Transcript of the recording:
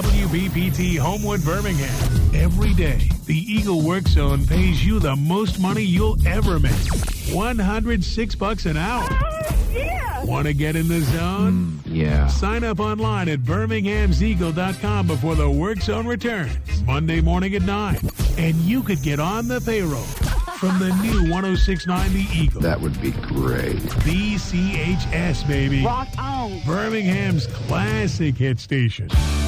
WBPT Homewood Birmingham. Every day, the Eagle Work Zone pays you the most money you'll ever make. $106 an hour. Yeah. Want to get in the zone? Yeah. Sign up online at birminghamseagle.com before the Work Zone returns Monday morning at 9. And you could get on the payroll from the new 106.9 The Eagle. That would be great. BCHS, baby. Rock on. Birmingham's classic hit station.